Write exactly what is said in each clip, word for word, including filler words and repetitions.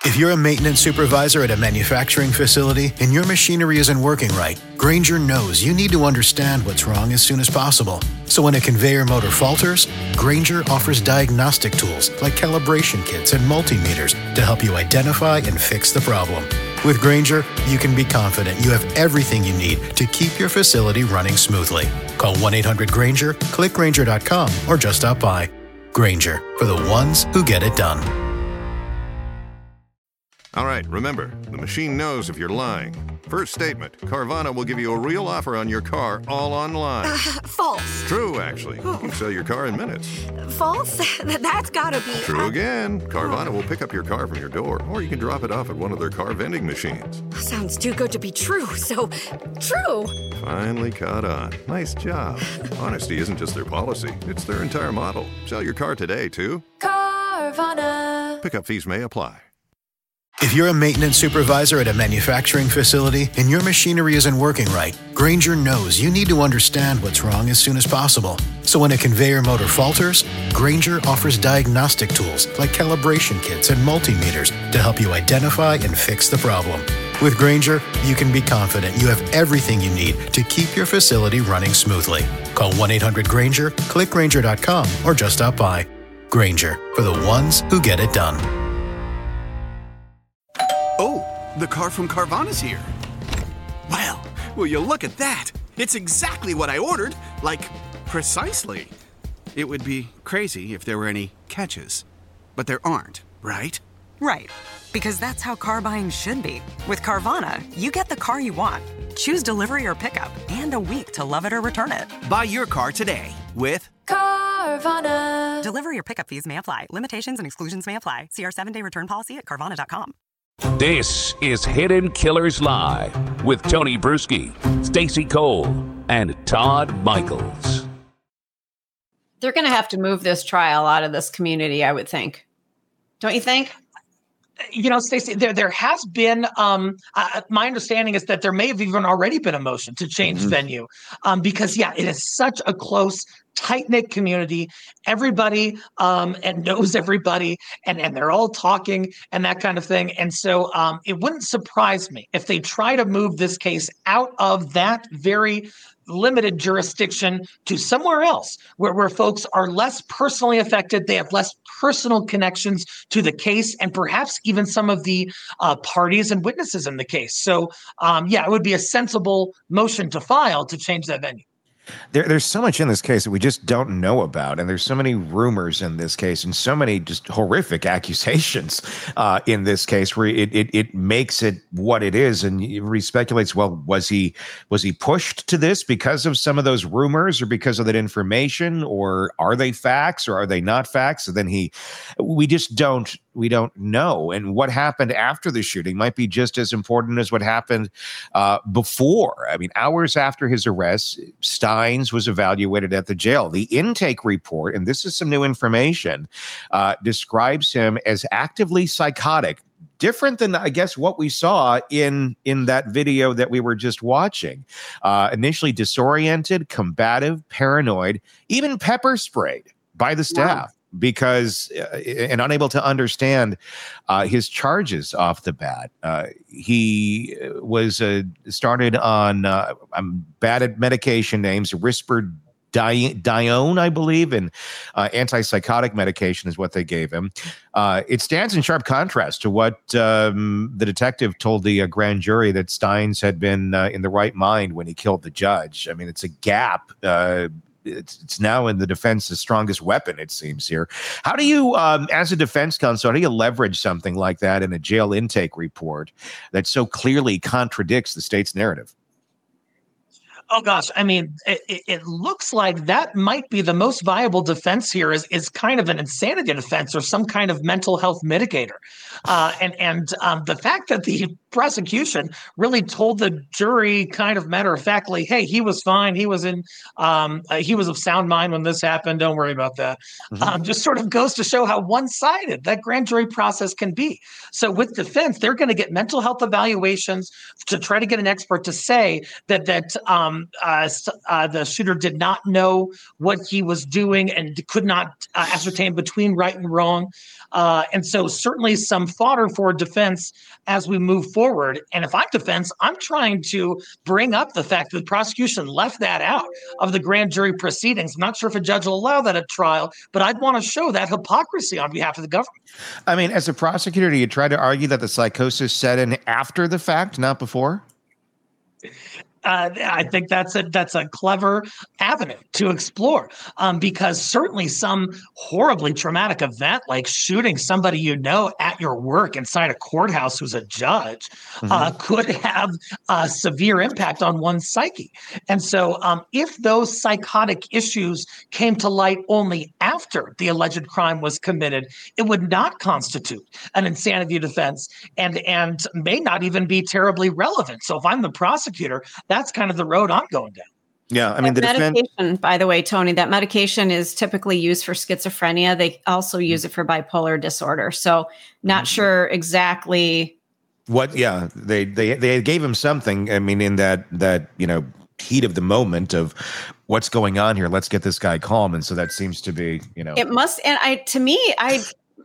If you're a maintenance supervisor at a manufacturing facility and your machinery isn't working right, Grainger knows you need to understand what's wrong as soon as possible. So when a conveyor motor falters, Grainger offers diagnostic tools like calibration kits and multimeters to help you identify and fix the problem. With Grainger, you can be confident you have everything you need to keep your facility running smoothly. Call one eight hundred Grainger, click Grainger dot com, or just stop by. Grainger, for the ones who get it done. All right, remember, the machine knows if you're lying. First statement, Carvana will give you a real offer on your car all online. Uh, false. True, actually. You can sell your car in minutes. False? That's gotta be... True again. Carvana will pick up your car from your door, or you can drop it off at one of their car vending machines. Sounds too good to be true, so true. Finally caught on. Nice job. Honesty isn't just their policy, it's their entire model. Sell your car today, too. Carvana. Pickup fees may apply. If you're a maintenance supervisor at a manufacturing facility and your machinery isn't working right, Grainger knows you need to understand what's wrong as soon as possible. So when a conveyor motor falters, Grainger offers diagnostic tools like calibration kits and multimeters to help you identify and fix the problem. With Grainger, you can be confident you have everything you need to keep your facility running smoothly. Call one eight hundred Grainger, click Grainger dot com, or just stop by. Grainger, for the ones who get it done. Oh, the car from Carvana's here. Well, will you look at that? It's exactly what I ordered. Like, precisely. It would be crazy if there were any catches. But there aren't, right? Right. Because that's how car buying should be. With Carvana, you get the car you want. Choose delivery or pickup, and a week to love it or return it. Buy your car today with Carvana. Delivery or pickup fees may apply. Limitations and exclusions may apply. See our seven-day return policy at Carvana dot com. This is Hidden Killers Live with Tony Bruschi, Stacey Cole, and Todd Michaels. They're going to have to move this trial out of this community, I would think. Don't you think? You know, Stacey, there there has been, um, uh, my understanding is that there may have even already been a motion to change mm-hmm. venue um, because, yeah, it is such a close, tight-knit community. Everybody um, and knows everybody, and, and they're all talking and that kind of thing. And so um, it wouldn't surprise me if they try to move this case out of that very limited jurisdiction to somewhere else where, where folks are less personally affected. They have less personal connections to the case and perhaps even some of the uh, parties and witnesses in the case. So, um, yeah, it would be a sensible motion to file to change that venue. There, there's so much in this case that we just don't know about, and there's so many rumors in this case, and so many just horrific accusations uh, in this case, where it, it it makes it what it is, and he speculates. Well, was he was he pushed to this because of some of those rumors, or because of that information, or are they facts, or are they not facts? So then he, we just don't. We don't know. And what happened after the shooting might be just as important as what happened uh, before. I mean, hours after his arrest, Steins was evaluated at the jail. The intake report, and this is some new information, uh, describes him as actively psychotic. Different than, I guess, what we saw in, in that video that we were just watching. Uh, initially disoriented, combative, paranoid, even pepper sprayed by the staff. Wow. Because uh, and unable to understand uh, his charges off the bat. Uh, he was uh, started on, uh, I'm bad at medication names, Risperdal, Dione, I believe, and uh, antipsychotic medication is what they gave him. Uh, it stands in sharp contrast to what um, the detective told the uh, grand jury, that Steins had been uh, in the right mind when he killed the judge. I mean, it's a gap. Uh, It's, it's now in the defense's strongest weapon, it seems here. How do you, um, as a defense counsel, how do you leverage something like that in a jail intake report that so clearly contradicts the state's narrative? Oh, gosh. I mean, it, it looks like that might be the most viable defense here is, is kind of an insanity defense or some kind of mental health mitigator. Uh, and and um, the fact that the prosecution really told the jury kind of matter-of-factly, hey, he was fine. He was in um, uh, he was of sound mind when this happened. Don't worry about that. Mm-hmm. Um, just sort of goes to show how one-sided that grand jury process can be. So with defense, they're going to get mental health evaluations to try to get an expert to say that that um, um, uh, uh, the shooter did not know what he was doing and could not uh, ascertain between right and wrong. Uh, and so certainly some fodder for defense as we move forward. And if I'm defense, I'm trying to bring up the fact that the prosecution left that out of the grand jury proceedings. I'm not sure if a judge will allow that at trial, but I'd want to show that hypocrisy on behalf of the government. I mean, as a prosecutor, do you try to argue that the psychosis set in after the fact, not before? Uh, I think that's a that's a clever avenue to explore, um, because certainly some horribly traumatic event like shooting somebody you know at your work inside a courthouse who's a judge mm-hmm. uh, could have a severe impact on one's psyche. And so um, if those psychotic issues came to light only after the alleged crime was committed, it would not constitute an insanity defense and, and may not even be terribly relevant. So if I'm the prosecutor, that's kind of the road I'm going down. Yeah, I mean, that the medication, defense- by the way, Tony, that medication is typically used for schizophrenia. They also use it for bipolar disorder. So not mm-hmm. sure exactly what. Yeah, they they they gave him something. I mean, in that that you know heat of the moment of what's going on here. Let's get this guy calm, and so that seems to be you know it must. And I to me, I.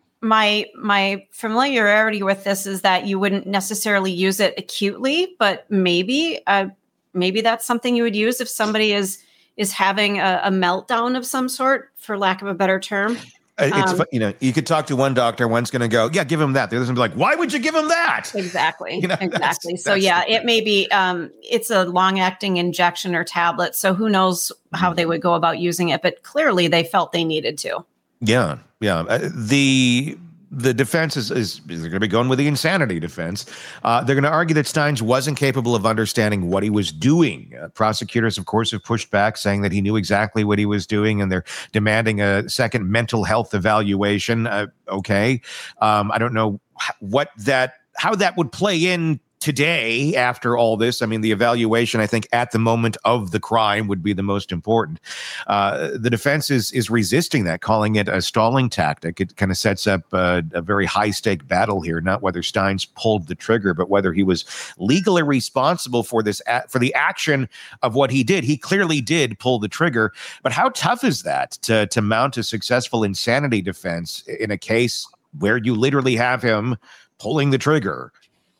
My my familiarity with this is that you wouldn't necessarily use it acutely, but maybe uh, maybe that's something you would use if somebody is is having a, a meltdown of some sort, for lack of a better term. It's um, you know you could talk to one doctor, one's going to go, yeah, give him that. The other's going to be like, why would you give him that? Exactly, you know, exactly. That's, so that's yeah, the- it may be um, it's a long acting injection or tablet. So who knows how they would go about using it? But clearly, they felt they needed to. Yeah, yeah. Uh, the the defense is, is, is going to be going with the insanity defense. Uh, they're going to argue that Steins wasn't capable of understanding what he was doing. Uh, prosecutors, of course, have pushed back, saying that he knew exactly what he was doing, and they're demanding a second mental health evaluation. Uh, okay. Um, I don't know what that, how that would play in today after all this. I mean, the evaluation, I think, at the moment of the crime would be the most important. Uh, the defense is is resisting that, calling it a stalling tactic. It kind of sets up a, a very high-stake battle here, not whether Steins pulled the trigger, but whether he was legally responsible for this, for the action of what he did. He clearly did pull the trigger, but how tough is that to, to mount a successful insanity defense in a case where you literally have him pulling the trigger?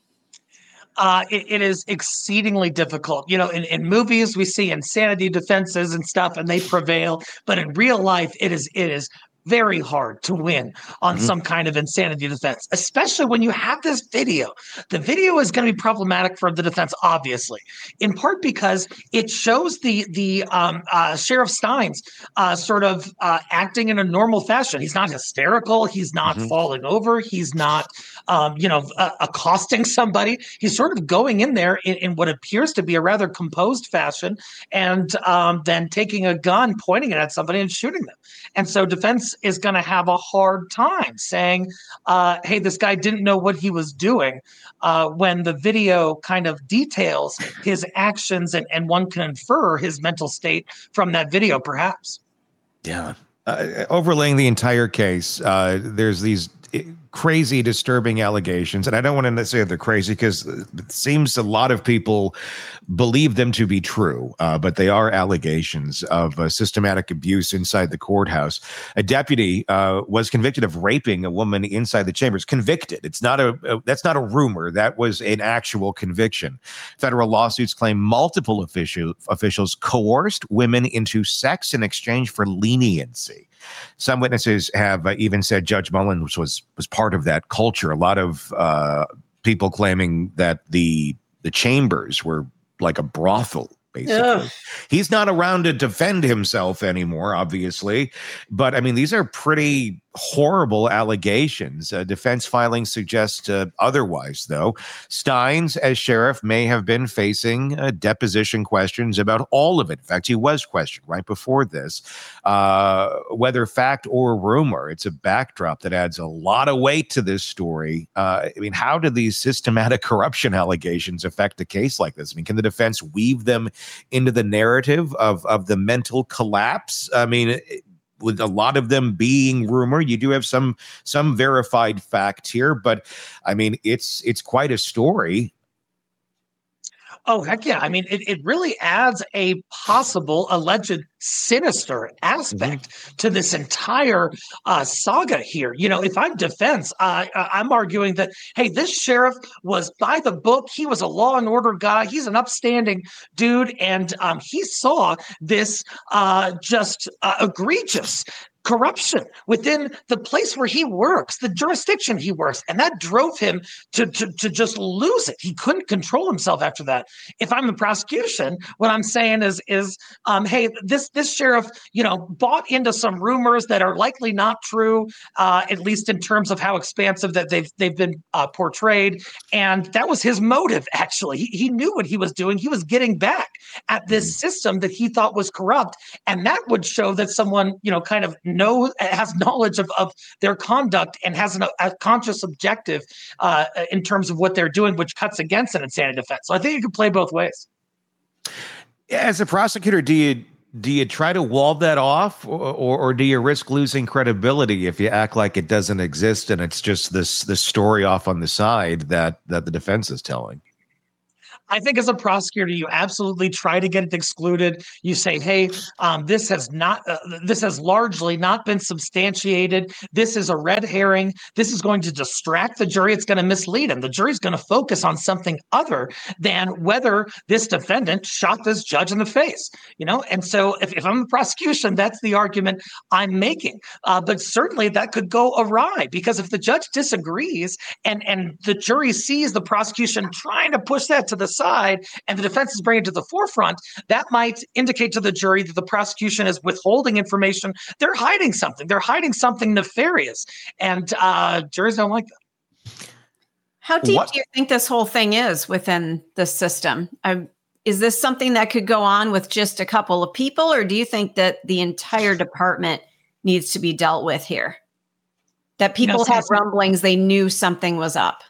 Uh, it, it is exceedingly difficult. You know, in, in movies, we see insanity defenses and stuff, and they prevail. But in real life, it is it is very hard to win on mm-hmm. some kind of insanity defense, especially when you have this video. The video is going to be problematic for the defense, obviously, in part because it shows the the um, uh, Sheriff Steins uh, sort of uh, acting in a normal fashion. He's not hysterical. He's not mm-hmm. falling over. He's not, um, you know, uh, accosting somebody. He's sort of going in there in, in what appears to be a rather composed fashion, and um, then taking a gun, pointing it at somebody, and shooting them. And so defense is going to have a hard time saying, uh, hey, this guy didn't know what he was doing, uh, when the video kind of details his actions, and, and one can infer his mental state from that video, perhaps. Yeah. Uh, overlaying the entire case, uh, there's these crazy, disturbing allegations. And I don't want to say they're crazy because it seems a lot of people believe them to be true, uh, but they are allegations of uh, systematic abuse inside the courthouse. A deputy uh, was convicted of raping a woman inside the chambers. Convicted. It's not a, a that's not a rumor. That was an actual conviction. Federal lawsuits claim multiple official, officials coerced women into sex in exchange for leniency. Some witnesses have uh, even said Judge Mullins was was part of that culture. A lot of uh, people claiming that the the chambers were like a brothel, basically. Ugh. He's not around to defend himself anymore, obviously. But, I mean, these are pretty horrible allegations. Uh, defense filings suggest uh, otherwise, though. Steins, as sheriff, may have been facing uh, deposition questions about all of it. In fact, he was questioned right before this. Uh, whether fact or rumor, it's a backdrop that adds a lot of weight to this story. Uh, I mean, how do these systematic corruption allegations affect a case like this? I mean, can the defense weave them into the narrative of, of the mental collapse? I mean, it, with a lot of them being rumor, you do have some some verified fact here, but I mean, it's it's quite a story. Oh, heck yeah. I mean, it, it really adds a possible alleged sinister aspect mm-hmm. to this entire uh, saga here. You know, if I'm defense, uh, I'm arguing that, hey, this sheriff was by the book. He was a law and order guy. He's an upstanding dude. And um, he saw this uh, just uh, egregious corruption within the place where he works, the jurisdiction he works. And that drove him to, to, to just lose it. He couldn't control himself after that. If I'm the prosecution, what I'm saying is, is um, hey, this this sheriff, you know, bought into some rumors that are likely not true, uh, at least in terms of how expansive that they've they've been uh, portrayed. And that was his motive, actually. He, he knew what he was doing. He was getting back at this system that he thought was corrupt. And that would show that someone, you know, kind of know has knowledge of, of their conduct and has an, a conscious objective uh, in terms of what they're doing, which cuts against an insanity defense. So I think you can play both ways. As a prosecutor, do you do you try to wall that off, or, or, or do you risk losing credibility if you act like it doesn't exist and it's just this this story off on the side that that the defense is telling? I think as a prosecutor, you absolutely try to get it excluded. You say, hey, um, this has not, uh, this has largely not been substantiated. This is a red herring. This is going to distract the jury. It's going to mislead them. The jury's going to focus on something other than whether this defendant shot this judge in the face, you know? And so if, if I'm the prosecution, that's the argument I'm making. Uh, but certainly that could go awry, because if the judge disagrees and, and the jury sees the prosecution trying to push that to the side and the defense is bringing it to the forefront, that might indicate to the jury that the prosecution is withholding information. They're hiding something. They're hiding something nefarious. And uh, juries don't like that. How deep What? do you think this whole thing is within the system? Um, is this something that could go on with just a couple of people, or do you think that the entire department needs to be dealt with here? That people You know, had Stacey- rumblings, they knew something was up.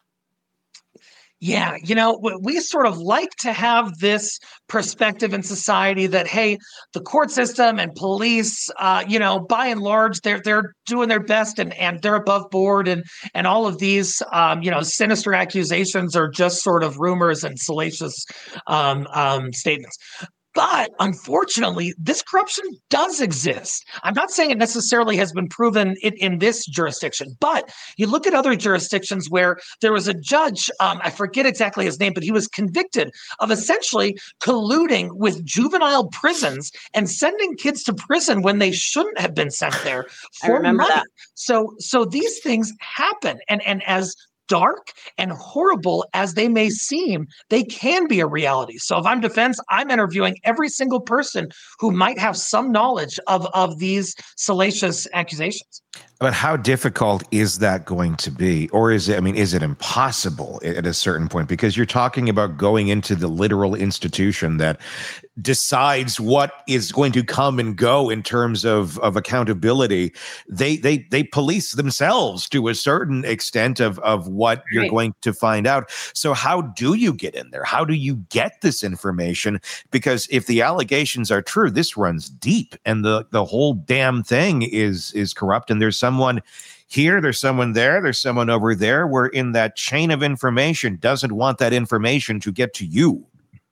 Yeah, you know, we, we sort of like to have this perspective in society that, hey, the court system and police, uh, you know, by and large, they're they're doing their best and, and they're above board, and and all of these, um, you know, sinister accusations are just sort of rumors and salacious um, um, statements. But unfortunately, this corruption does exist. I'm not saying it necessarily has been proven in, in this jurisdiction, but you look at other jurisdictions where there was a judge, um, I forget exactly his name, but he was convicted of essentially colluding with juvenile prisons and sending kids to prison when they shouldn't have been sent there for I remember money. that. So, so these things happen. And, and as dark and horrible as they may seem, they can be a reality. So if I'm defense, I'm interviewing every single person who might have some knowledge of, of these salacious accusations. But how difficult is that going to be? Or is it, I mean, is it impossible at a certain point? Because you're talking about going into the literal institution that decides what is going to come and go in terms of, of accountability. They they they police themselves to a certain extent of, of what you're Right. going to find out. So how do you get in there? How do you get this information? Because if the allegations are true, this runs deep, and the, the whole damn thing is is corrupt, and there's someone here, there's someone there, there's someone over there, where in that chain of information doesn't want that information to get to you.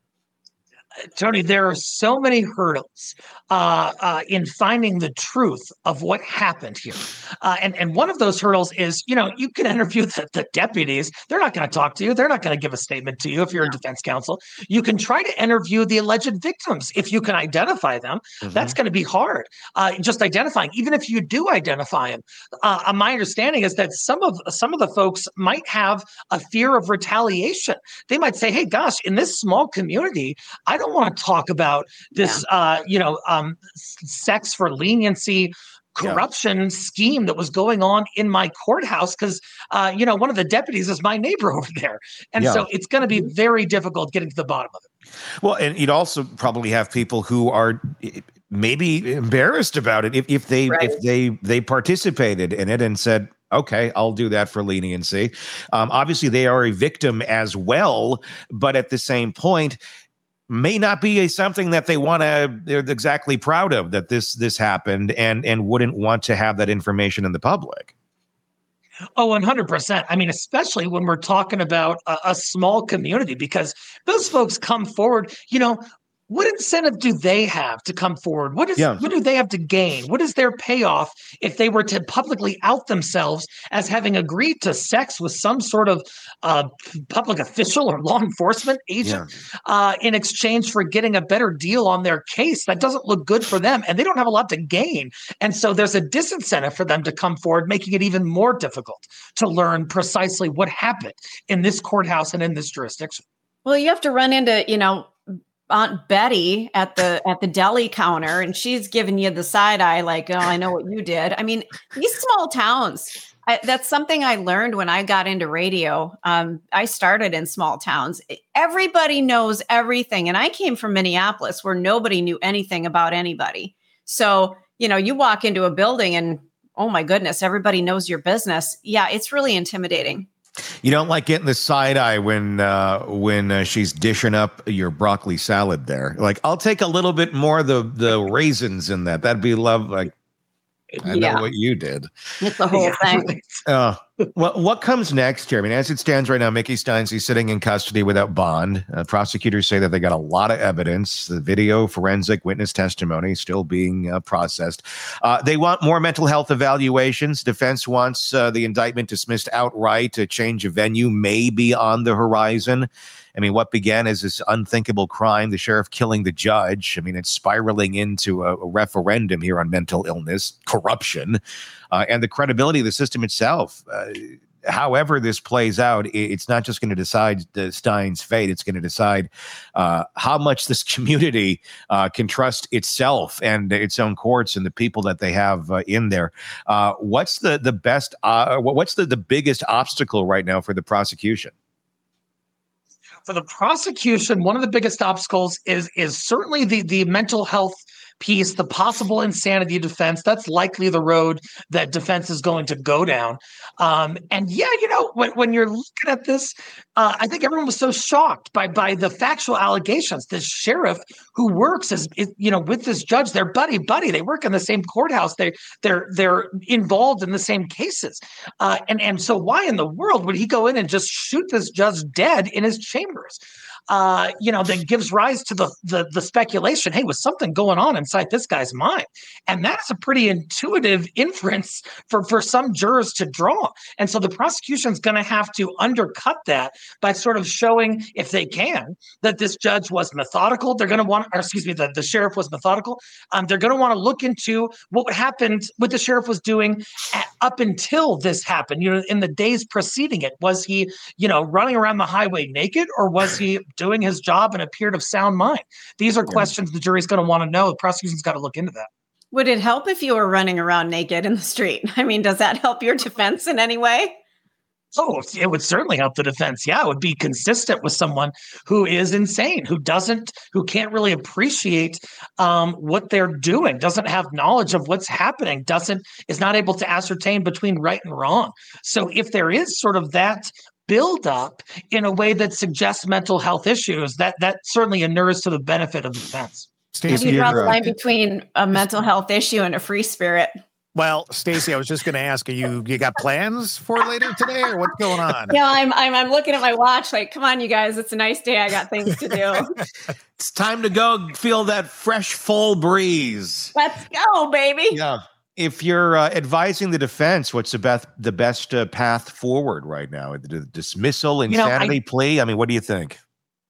Tony, there are so many hurdles uh, uh, in finding the truth of what happened here. Uh, and, and one of those hurdles is, you know, you can interview the, the deputies. They're not going to talk to you. They're not going to give a statement to you if you're a defense counsel. You can try to interview the alleged victims if you can identify them. Mm-hmm. That's going to be hard. Uh, just identifying, even if you do identify them. Uh, my understanding is that some of some of the folks might have a fear of retaliation. They might say, hey, gosh, in this small community, I don't want to talk about this, yeah. uh, you know, um, sex for leniency corruption yeah. scheme that was going on in my courthouse because, uh, you know, one of the deputies is my neighbor over there. And yeah. so it's going to be very difficult getting to the bottom of it. Well, and you'd also probably have people who are maybe embarrassed about it if, if they right. if they they participated in it and said, okay, I'll do that for leniency. Um, obviously, they are a victim as well, but at the same point, may not be a, something that they want to, they're exactly proud of that this this happened and and wouldn't want to have that information in the public. Oh, one hundred percent. I mean, especially when we're talking about a, a small community, because those folks come forward, you know, what incentive do they have to come forward? What is Yeah. what do they have to gain? What is their payoff if they were to publicly out themselves as having agreed to sex with some sort of uh, public official or law enforcement agent uh, in exchange for getting a better deal on their case? That doesn't look good for them, and they don't have a lot to gain. And so there's a disincentive for them to come forward, making it even more difficult to learn precisely what happened in this courthouse and in this jurisdiction. Well, you have to run into, you know, Aunt Betty at the at the deli counter, and she's giving you the side eye, like, "Oh, I know what you did." I mean, these small towns. I, that's something I learned when I got into radio. Um, I started in small towns. Everybody knows everything, and I came from Minneapolis, where nobody knew anything about anybody. So, you know, you walk into a building, and oh my goodness, everybody knows your business. Yeah, it's really intimidating. You don't like getting the side eye when uh, when uh, she's dishing up your broccoli salad there. Like, I'll take a little bit more of the the raisins in that. That'd be love. Like, I Yeah. know what you did. It's the whole thing. Uh, what what comes next here? I mean, as it stands right now, Mickey Steins, he's sitting in custody without bond. Uh, prosecutors say that they got a lot of evidence. The video, forensic witness testimony still being uh, processed. Uh, they want more mental health evaluations. Defense wants uh, the indictment dismissed outright. A change of venue may be on the horizon. I mean, what began as this unthinkable crime, the sheriff killing the judge, I mean, it's spiraling into a, a referendum here on mental illness, corruption, uh, and the credibility of the system itself. Uh, however this plays out, it, it's not just going to decide the Stein's fate. It's going to decide uh, how much this community uh, can trust itself and its own courts and the people that they have uh, in there. Uh, what's the, the best, uh, what's the, the biggest obstacle right now for the prosecution? For the prosecution, one of the biggest obstacles is is certainly the the mental health piece, the possible insanity defense. That's likely the road that defense is going to go down. Um, and yeah, you know, when, when you're looking at this, uh, I think everyone was so shocked by by the factual allegations. This sheriff who works as, you know, with this judge, they're buddy buddy. They work in the same courthouse. They they're they're involved in the same cases. Uh, and and so why in the world would he go in and just shoot this judge dead in his chambers? Uh, you know, that gives rise to the, the the speculation, hey, was something going on inside this guy's mind? And that's a pretty intuitive inference for, for some jurors to draw. And so the prosecution's going to have to undercut that by sort of showing, if they can, that this judge was methodical. They're going to want, or excuse me, the, the sheriff was methodical. Um, they're going to want to look into what happened, what the sheriff was doing at, up until this happened, you know, in the days preceding it. Was he, you know, running around the highway naked, or was he doing his job and appeared of sound mind? These are questions the jury's going to want to know. The prosecution's got to look into that. Would it help if you were running around naked in the street? I mean, does that help your defense in any way? Oh, it would certainly help the defense. Yeah, it would be consistent with someone who is insane, who doesn't, who can't really appreciate um, what they're doing, doesn't have knowledge of what's happening, doesn't, is not able to ascertain between right and wrong. So if there is sort of that build up in a way that suggests mental health issues, that that certainly inures to the benefit of the defense. How do you draw the line between a mental health issue and a free spirit? Well, Stacey, I was just going to ask, are you you got plans for later today, or what's going on? Yeah, I'm, I'm I'm looking at my watch like, come on, you guys, it's a nice day. I got things to do. It's time to go feel that fresh fall breeze. Let's go, baby. Yeah. If you're uh, advising the defense, what's the best the best uh, path forward right now? The dismissal, insanity you know, I, plea? I mean, what do you think?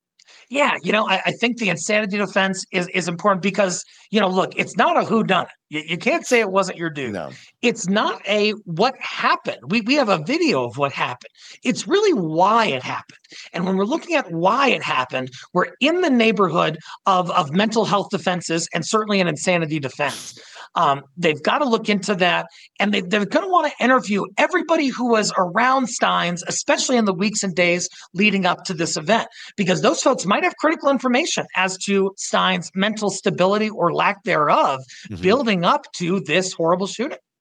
Yeah, you know, I, I think the insanity defense is is important because, you know, look, it's not a whodunit. You, you can't say it wasn't your dude. No. It's not a what happened. We we have a video of what happened. It's really why it happened. And when we're looking at why it happened, we're in the neighborhood of, of mental health defenses and certainly an insanity defense. Um, they've got to look into that, and they, they're going to want to interview everybody who was around Steins, especially in the weeks and days leading up to this event, because those folks might have critical information as to Steins' mental stability or lack thereof, mm-hmm. building up to this horrible shooting.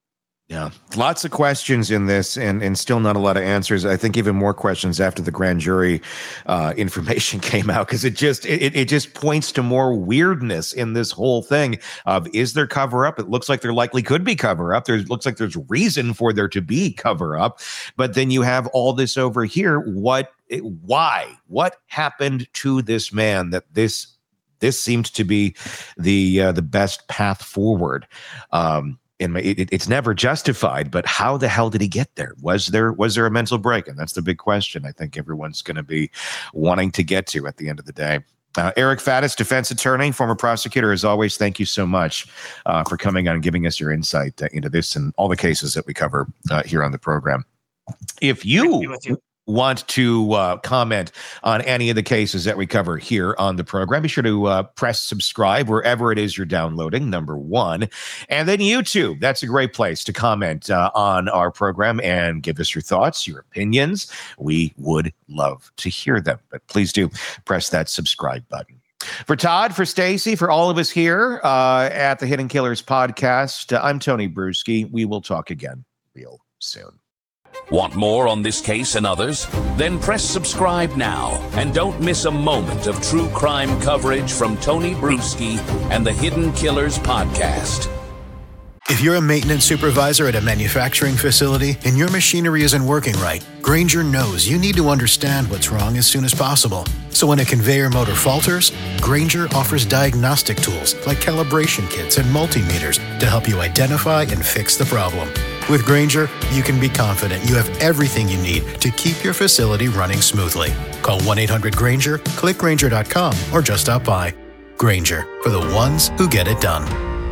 Yeah, lots of questions in this, and and still not a lot of answers. I think even more questions after the grand jury uh, information came out, because it just it it just points to more weirdness in this whole thing. Of is there cover up? It looks like there likely could be cover up. There looks like there's reason for there to be cover up, but then you have all this over here. What? Why? What happened to this man that this this seemed to be the uh, the best path forward? Um, And it, it's never justified, but how the hell did he get there? Was there was there a mental break? And that's the big question I think everyone's going to be wanting to get to at the end of the day. Uh, Eric Faddis, defense attorney, former prosecutor, as always, thank you so much uh, for coming on and giving us your insight uh, into this and all the cases that we cover uh, here on the program. If you... want to uh, comment on any of the cases that we cover here on the program, be sure to uh, press subscribe wherever it is you're downloading, number one. And then YouTube, that's a great place to comment uh, on our program and give us your thoughts, your opinions. We would love to hear them, but please do press that subscribe button. For Todd, for Stacy, for all of us here uh, at the Hidden Killers podcast, uh, I'm Tony Bruschi. We will talk again real soon. Want more on this case and others? Then press subscribe now and don't miss a moment of true crime coverage from Tony Bruschi and the Hidden Killers podcast. If you're a maintenance supervisor at a manufacturing facility and your machinery isn't working right, Grainger knows you need to understand what's wrong as soon as possible. So when a conveyor motor falters, Grainger offers diagnostic tools like calibration kits and multimeters to help you identify and fix the problem. With Grainger, you can be confident you have everything you need to keep your facility running smoothly. Call one eight hundred Grainger, click Grainger dot com, or just stop by. Grainger, for the ones who get it done.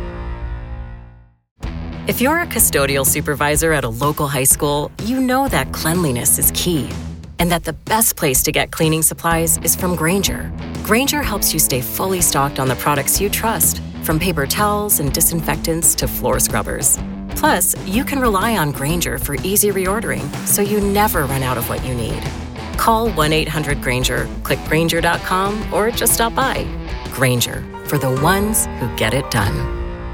If you're a custodial supervisor at a local high school, you know that cleanliness is key, and that the best place to get cleaning supplies is from Grainger. Grainger helps you stay fully stocked on the products you trust, from paper towels and disinfectants to floor scrubbers. Plus, you can rely on Grainger for easy reordering, so you never run out of what you need. Call one eight hundred Grainger, click Grainger dot com, or just stop by. Grainger, for the ones who get it done.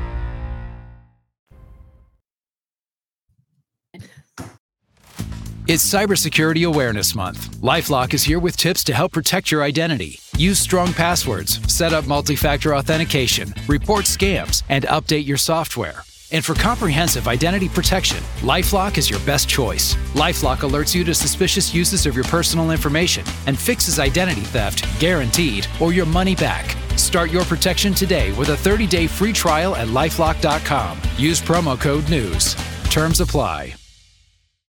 It's Cybersecurity Awareness Month. LifeLock is here with tips to help protect your identity. Use strong passwords, set up multi-factor authentication, report scams, and update your software. And for comprehensive identity protection, LifeLock is your best choice. LifeLock alerts you to suspicious uses of your personal information and fixes identity theft, guaranteed, or your money back. Start your protection today with a thirty-day free trial at LifeLock dot com. Use promo code NEWS. Terms apply.